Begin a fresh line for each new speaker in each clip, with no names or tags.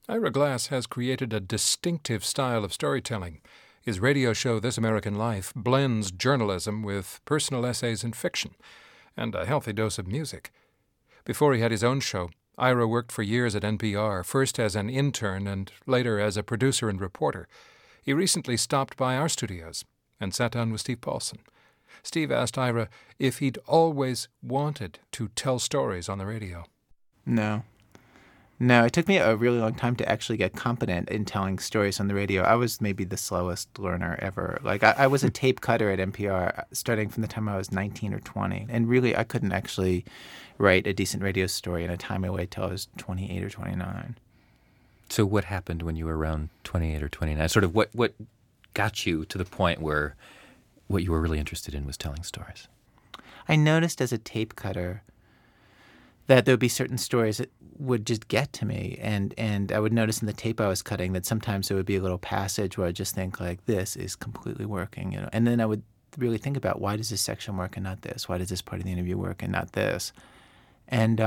Ira Glass has created a distinctive style of storytelling. His radio show, This American Life, blends journalism with personal essays and fiction, and a healthy dose of music. Before he had his own show, Ira worked for years at NPR, first as an intern and later as a producer and reporter. He recently stopped by our studios and sat down with Steve Paulson. Steve asked Ira if he'd always wanted to tell stories on the radio.
No. No, it took me a really long time to actually get competent in telling stories on the radio. I was maybe the slowest learner ever. Like, I was a tape cutter at NPR starting from the time I was 19 or 20. And really, I couldn't actually write a decent radio story in a timely way till I was 28 or 29.
So what happened when you were around 28 or 29? Sort of what got you to the point where what you were really interested in was telling stories?
I noticed as a tape cutter that there would be certain stories that would just get to me. And I would notice in the tape I was cutting that sometimes there would be a little passage where I'd just think, like, this is completely working, you know. And then I would really think about, why does this section work and not this? Why does this part of the interview work and not this? And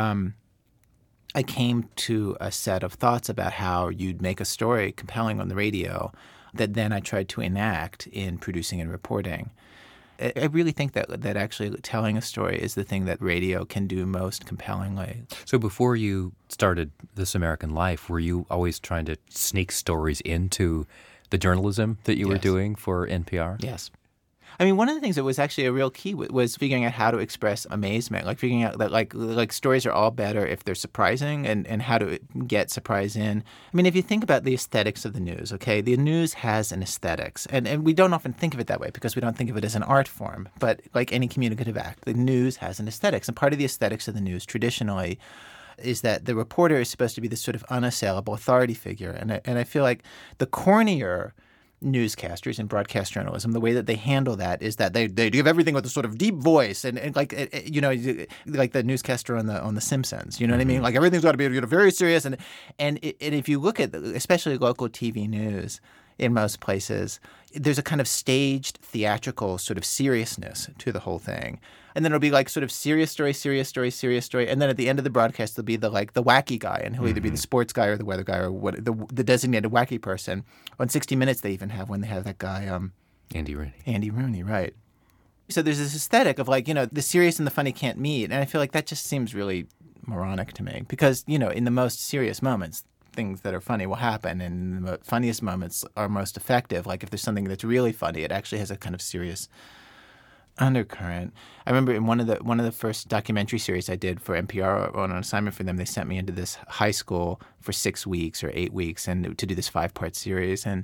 I came to a set of thoughts about how you'd make a story compelling on the radio that then I tried to enact in producing and reporting. I really think that actually telling a story is the thing that radio can do most compellingly.
So before you started This American Life, were you always trying to sneak stories into the journalism that you were doing for NPR?
Yes. I mean, one of the things that was actually a real key was figuring out how to express amazement, like figuring out that like stories are all better if they're surprising and how to get surprise in. I mean, if you think about the aesthetics of the news, okay, the news has an aesthetics. And we don't often think of it that way because we don't think of it as an art form. But like any communicative act, the news has an aesthetics. And part of the aesthetics of the news traditionally is that the reporter is supposed to be this sort of unassailable authority figure. And I feel like the cornier newscasters in broadcast journalism, the way that they handle that is that they give everything with a sort of deep voice and like you know, like the newscaster on the Simpsons, you know what I mean? Like everything's got to be, you know, very serious and if you look at especially local TV news in most places, there's a kind of staged theatrical sort of seriousness to the whole thing. And then it'll be like sort of serious story. And then at the end of the broadcast, there'll be the wacky guy, and he'll either be the sports guy or the weather guy or the designated wacky person. On 60 Minutes, they even have when they have that guy.
Andy Rooney.
Andy Rooney, right. So there's this aesthetic of like, you know, the serious and the funny can't meet. And I feel like that just seems really moronic to me because, you know, in the most serious moments, things that are funny will happen, and the funniest moments are most effective. Like if there's something that's really funny, it actually has a kind of serious undercurrent. I remember in one of the first documentary series I did for NPR on an assignment for them, they sent me into this high school for 6 weeks or 8 weeks and to do this 5-part series. And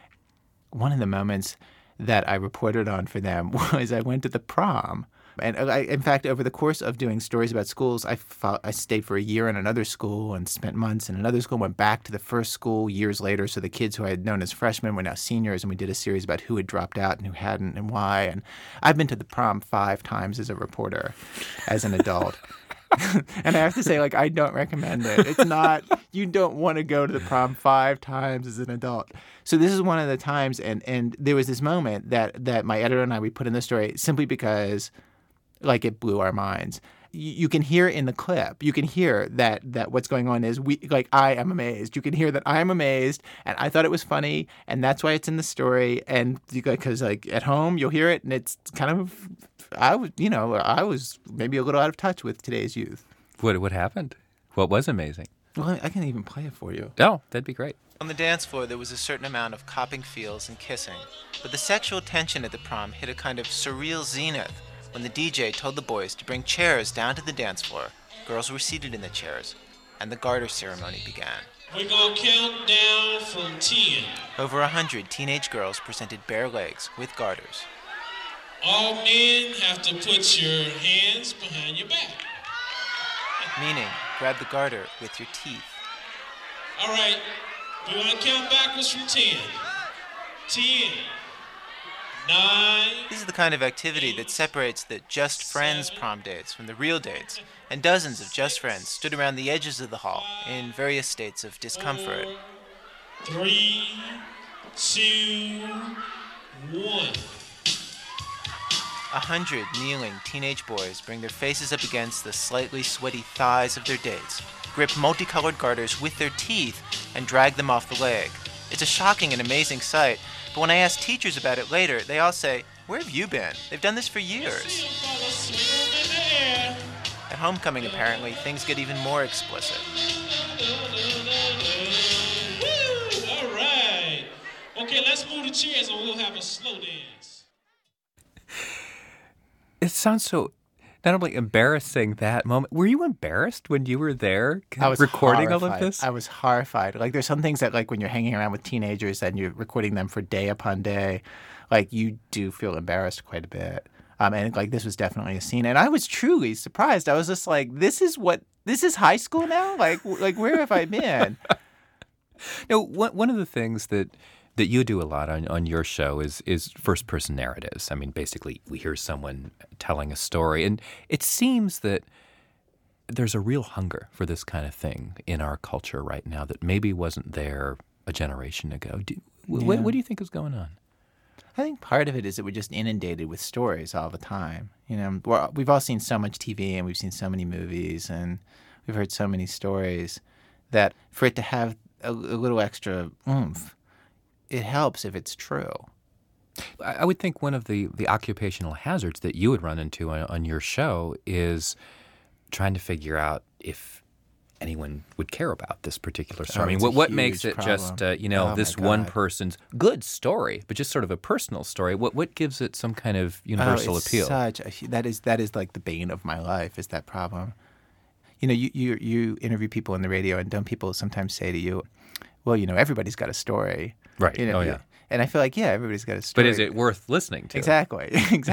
one of the moments that I reported on for them was I went to the prom. And in fact, over the course of doing stories about schools, I stayed for a year in another school and spent months in another school, went back to the first school years later. So the kids who I had known as freshmen were now seniors, and we did a series about who had dropped out and who hadn't and why. And I've been to the prom 5 times as a reporter, as an adult. And I have to say, like, I don't recommend it. It's not, you don't want to go to the prom 5 times as an adult. So this is one of the times, and there was this moment that my editor and I, we put in the story simply because, like, it blew our minds. You can hear in the clip, you can hear that what's going on is I am amazed. You can hear that I'm amazed, and I thought it was funny, and that's why it's in the story. And because like at home, you'll hear it, and it's kind of, I was maybe a little out of touch with today's youth.
What happened? What was amazing?
Well, I can even play it for you.
Oh, that'd be great.
On the dance floor, there was a certain amount of copping feels and kissing, but the sexual tension at the prom hit a kind of surreal zenith when the DJ told the boys to bring chairs down to the dance floor. Girls were seated in the chairs, and the garter ceremony began.
We're gonna count down from 10.
Over 100 teenage girls presented bare legs with garters.
All men have to put your hands behind your back.
Meaning, grab the garter with your teeth.
All right, we want to count backwards from 10. 10. 9.
This is the kind of activity that separates the Just Friends prom dates from the real dates, and dozens of Just Friends stood around the edges of the hall in various states of discomfort.
4, 3, 2, 1.
100 kneeling teenage boys bring their faces up against the slightly sweaty thighs of their dates, grip multicolored garters with their teeth, and drag them off the leg. It's a shocking and amazing sight, but when I ask teachers about it later, they all say, "Where have you been? They've done this for years." At homecoming, apparently, things get even more explicit.
Woo! All right. Okay, let's move the chairs and we'll have a slow dance.
It sounds so not only embarrassing that moment. Were you embarrassed when you were there
I was
recording
horrified.
all of this?
I was horrified. Like, there's some things that, like, when you're hanging around with teenagers and you're recording them for day upon day, like, you do feel embarrassed quite a bit. And, like, this was definitely a scene. And I was truly surprised. I was just like, this is high school now? Like where have I been?
No, one of the things that you do a lot on your show is first-person narratives. I mean, basically, we hear someone telling a story, and it seems that there's a real hunger for this kind of thing in our culture right now that maybe wasn't there a generation ago. What do you think is going on?
I think part of it is that we're just inundated with stories all the time. You know, we've all seen so much TV and we've seen so many movies and we've heard so many stories that for it to have a little extra oomph, it helps if it's true.
I would think one of the occupational hazards that you would run into on your show is trying to figure out if anyone would care about this particular story. I mean, what makes it
problem.
just, this one person's good story, but just sort of a personal story? What gives it some kind of universal appeal?
That is like the bane of my life, is that problem. You know, you interview people on the radio, and don't people sometimes say to you, well, you know, everybody's got a story.
Right.
You know,
yeah.
And I feel like, yeah, everybody's got a story.
But is it worth listening to?
Exactly.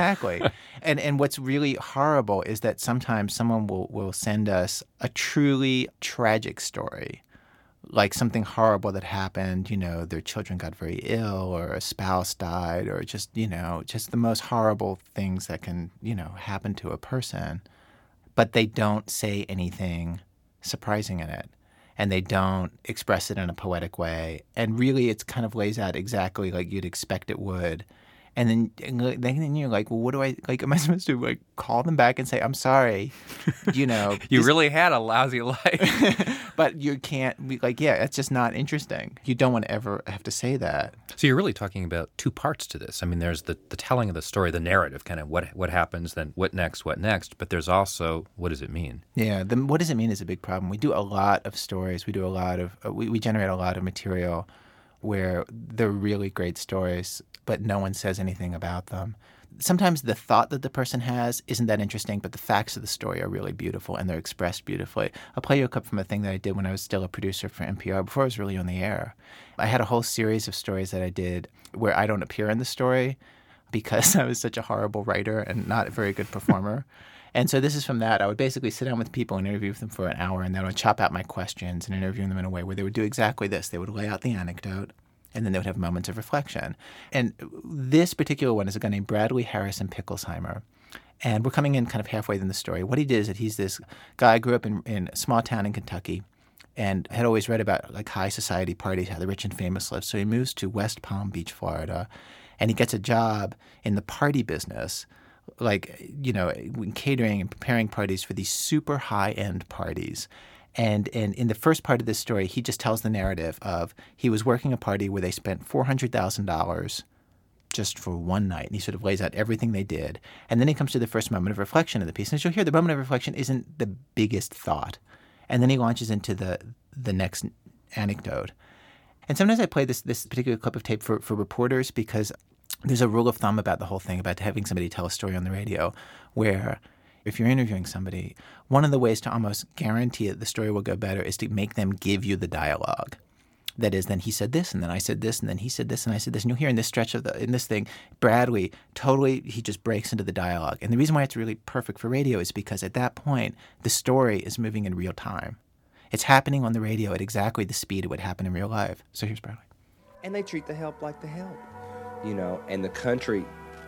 And what's really horrible is that sometimes someone will send us a truly tragic story, like something horrible that happened, you know, their children got very ill or a spouse died or just the most horrible things that can, happen to a person. But they don't say anything surprising in it. And they don't express it in a poetic way. And really, it kind of lays out exactly like you'd expect it would. And then you're like, well, what do I, like, am I supposed to, like, call them back and say, I'm sorry,
You really had a lousy life.
But you can't be like, yeah, it's just not interesting. You don't want to ever have to say that.
So you're really talking about two parts to this. I mean, there's the telling of the story, the narrative, kind of what happens, then what next, but there's also, what does it mean?
Yeah, what does it mean is a big problem. We do a lot of stories. We do a lot of, we generate a lot of material where they're really great stories, but no one says anything about them. Sometimes the thought that the person has isn't that interesting, but the facts of the story are really beautiful and they're expressed beautifully. I'll play you a clip from a thing that I did when I was still a producer for NPR before I was really on the air. I had a whole series of stories that I did where I don't appear in the story because I was such a horrible writer and not a very good performer. And so this is from that. I would basically sit down with people and interview with them for an hour, and then I would chop out my questions and interview them in a way where they would do exactly this. They would lay out the anecdote, and then they would have moments of reflection. And this particular one is a guy named Bradley Harrison Picklesheimer. And we're coming in kind of halfway in the story. What he did is that he's this guy who grew up in a small town in Kentucky and had always read about like high society parties, how the rich and famous live. So he moves to West Palm Beach, Florida, and he gets a job in the party business, like, catering and preparing parties for these super high-end parties. And in the first part of this story, he just tells the narrative of he was working a party where they spent $400,000 just for one night. And he sort of lays out everything they did. And then he comes to the first moment of reflection of the piece. And as you'll hear, the moment of reflection isn't the biggest thought. And then he launches into the next anecdote. And sometimes I play this particular clip of tape for reporters because there's a rule of thumb about the whole thing, about having somebody tell a story on the radio, where if you're interviewing somebody, one of the ways to almost guarantee that the story will go better is to make them give you the dialogue. That is, then he said this, and then I said this, and then he said this, and I said this. And you'll hear in this stretch in this thing, Bradley he just breaks into the dialogue. And the reason why it's really perfect for radio is because at that point, the story is moving in real time. It's happening on the radio at exactly the speed it would happen in real life. So here's Bradley.
And they treat the help like the help. And the country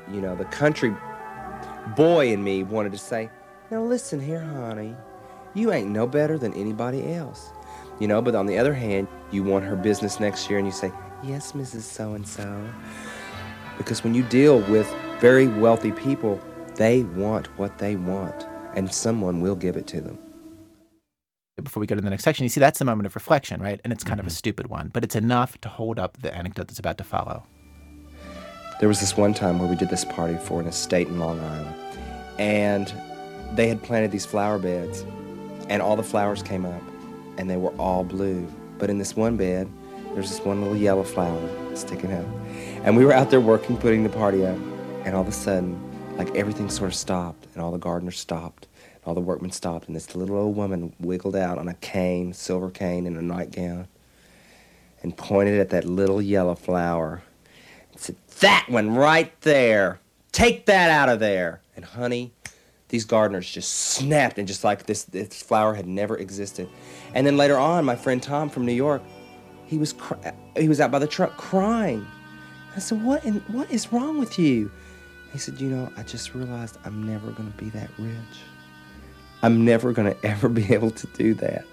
boy in me wanted to say, now listen here, honey, you ain't no better than anybody else. But on the other hand, you want her business next year and you say, yes, Mrs. So-and-so. Because when you deal with very wealthy people, they want what they want, and someone will give it to them.
before we go to the next section, you see that's the moment of reflection, right? And it's kind of a stupid one, but it's enough to hold up the anecdote that's about to follow.
There was this one time where we did this party for an estate in Long Island, and they had planted these flower beds, and all the flowers came up, and they were all blue. But in this one bed, there's this one little yellow flower sticking out. And we were out there working, putting the party up, and all of a sudden, like everything sort of stopped, and all the gardeners stopped, and all the workmen stopped, and this little old woman wiggled out on a cane, silver cane, in a nightgown, and pointed at that little yellow flower and said, "That one right there, take that out of there." And honey, these gardeners just snapped, and just like this flower had never existed. And then later on, my friend Tom from New York, he was out by the truck crying. I said, what is wrong with you? He said, I just realized I'm never going to be that rich. I'm never going to ever be able to do that.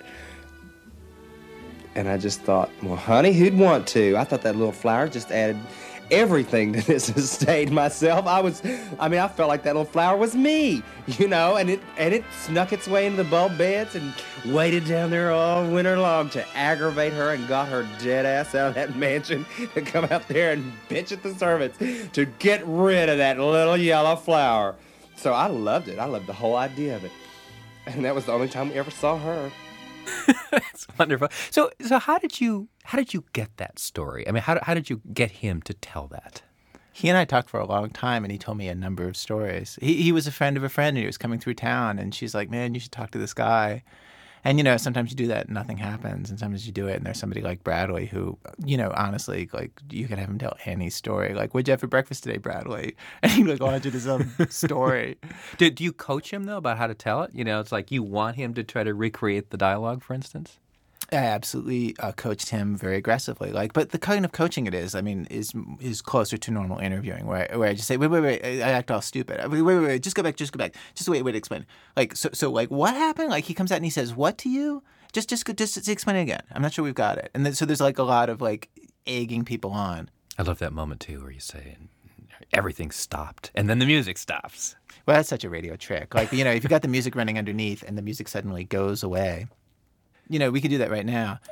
And I just thought, well, honey, who'd want to? I thought that little flower just added everything to this estate myself. I felt like that little flower was me, and it snuck its way into the bulb beds and waited down there all winter long to aggravate her, and got her dead ass out of that mansion to come out there and bitch at the servants to get rid of that little yellow flower. So I loved it. I loved the whole idea of it. And that was the only time we ever saw her.
That's wonderful. So how did you get that story? I mean, how did you get him to tell that?
He and I talked for a long time, and he told me a number of stories. He was a friend of a friend, and he was coming through town, and she's like, "Man, you should talk to this guy." And, sometimes you do that and nothing happens, and sometimes you do it and there's somebody like Bradley who, honestly, like, you can have him tell any story. Like, what'd you have for breakfast today, Bradley? And he, like, launches into some story.
Do you coach him, though, about how to tell it? It's like you want him to try to recreate the dialogue, for instance?
I absolutely coached him very aggressively. But the kind of coaching it is, is closer to normal interviewing, where I just say, wait, I act all stupid. Wait, just go back. Just wait, explain. So what happened? Like, he comes out and he says, what to you? Just explain it again. I'm not sure we've got it. And then, so there's, like, a lot of, like, egging people on.
I love that moment, too, where you say, everything stopped, and then the music stops.
Well, that's such a radio trick. Like, if you got the music running underneath and the music suddenly goes away. We could do that right now.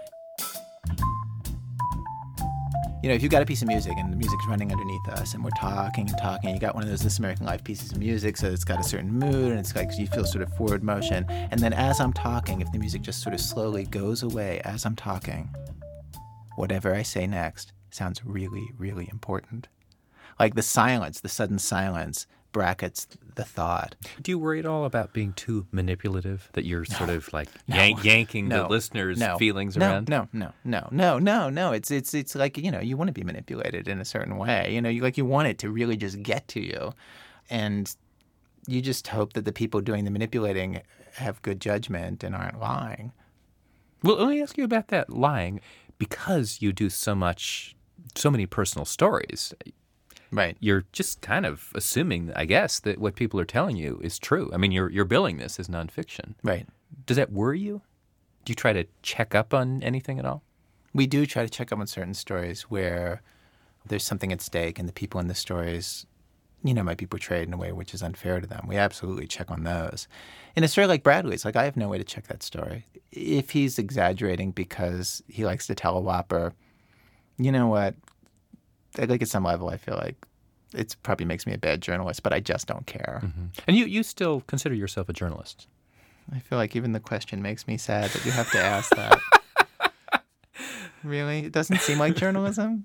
If you've got a piece of music and the music's running underneath us and we're talking, you got one of those This American Life pieces of music, so it's got a certain mood and it's like you feel sort of forward motion. And then as I'm talking, if the music just sort of slowly goes away as I'm talking, whatever I say next sounds really, really important. Like the silence, the sudden silence brackets the thought.
Do you worry at all about being too manipulative, that you're sort of like yanking the listener's feelings around?
No. It's like, you want to be manipulated in a certain way. You want it to really just get to you. And you just hope that the people doing the manipulating have good judgment and aren't lying.
Well, let me ask you about that lying. Because you do so many personal stories.
Right.
You're just kind of assuming, I guess, that what people are telling you is true. I mean, you're billing this as nonfiction.
Right.
Does that worry you? Do you try to check up on anything at all?
We do try to check up on certain stories where there's something at stake and the people in the stories, might be portrayed in a way which is unfair to them. We absolutely check on those. In a story like Bradley's, I have no way to check that story. If he's exaggerating because he likes to tell a whopper, you know what? At some level, I feel like it probably makes me a bad journalist, but I just don't care.
Mm-hmm. And you still consider yourself a journalist?
I feel like even the question makes me sad that you have to ask that. Really? It doesn't seem like journalism?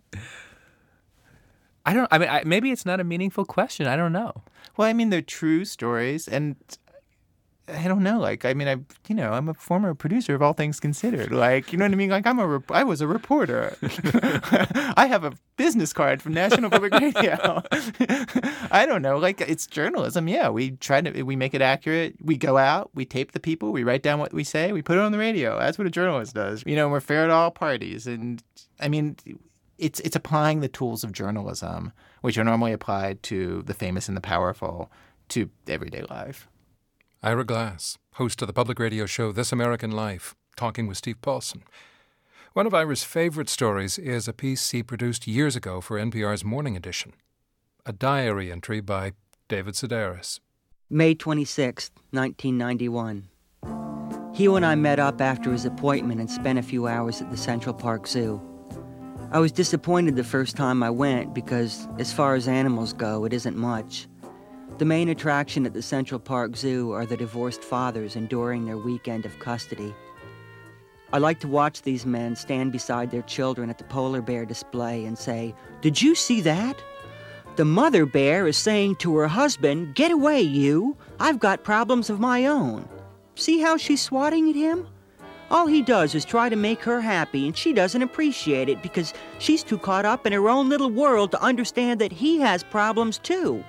Maybe it's not a meaningful question. I don't know.
Well, they're true stories, and I don't know. I'm a former producer of All Things Considered. You know what I mean? I was a reporter. I have a business card from National Public Radio. I don't know. It's journalism. Yeah, we make it accurate. We go out, we tape the people, we write down what we say, we put it on the radio. That's what a journalist does. We're fair to all parties. And it's applying the tools of journalism, which are normally applied to the famous and the powerful, to everyday life.
Ira Glass, host of the public radio show This American Life, talking with Steve Paulson. One of Ira's favorite stories is a piece he produced years ago for NPR's Morning Edition, a diary entry by David Sedaris.
May 26, 1991. Hugh and I met up after his appointment and spent a few hours at the Central Park Zoo. I was disappointed the first time I went because, as far as animals go, it isn't much. The main attraction at the Central Park Zoo are the divorced fathers enduring their weekend of custody. I like to watch these men stand beside their children at the polar bear display and say, "Did you see that? The mother bear is saying to her husband, 'Get away, you. I've got problems of my own.' See how she's swatting at him? All he does is try to make her happy, and she doesn't appreciate it because she's too caught up in her own little world to understand that he has problems too."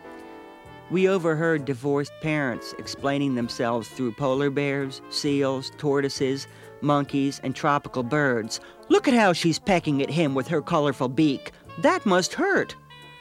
We overheard divorced parents explaining themselves through polar bears, seals, tortoises, monkeys, and tropical birds. "Look at how she's pecking at him with her colorful beak. That must hurt."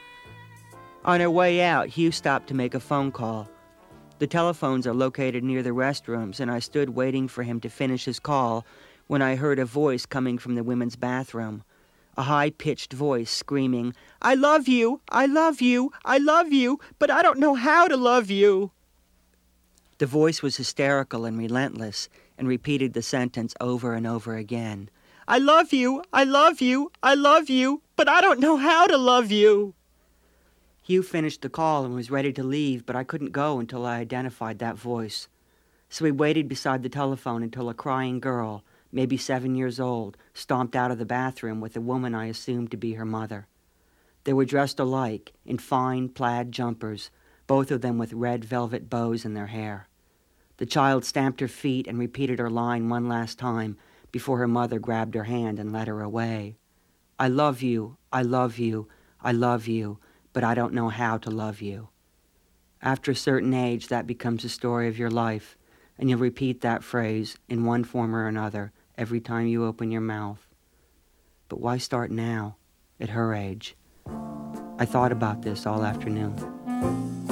On our way out, Hugh stopped to make a phone call. The telephones are located near the restrooms, and I stood waiting for him to finish his call when I heard a voice coming from the women's bathroom. A high-pitched voice screaming, "I love you, I love you, I love you, but I don't know how to love you." The voice was hysterical and relentless and repeated the sentence over and over again. "I love you, I love you, I love you, but I don't know how to love you." Hugh finished the call and was ready to leave, but I couldn't go until I identified that voice. So we waited beside the telephone until a crying girl, maybe 7 years old, stomped out of the bathroom with a woman I assumed to be her mother. They were dressed alike, in fine plaid jumpers, both of them with red velvet bows in their hair. The child stamped her feet and repeated her line one last time before her mother grabbed her hand and led her away. "I love you, I love you, I love you, but I don't know how to love you." After a certain age, that becomes the story of your life, and you'll repeat that phrase in one form or another every time you open your mouth. But why start now, at her age? I thought about this all afternoon.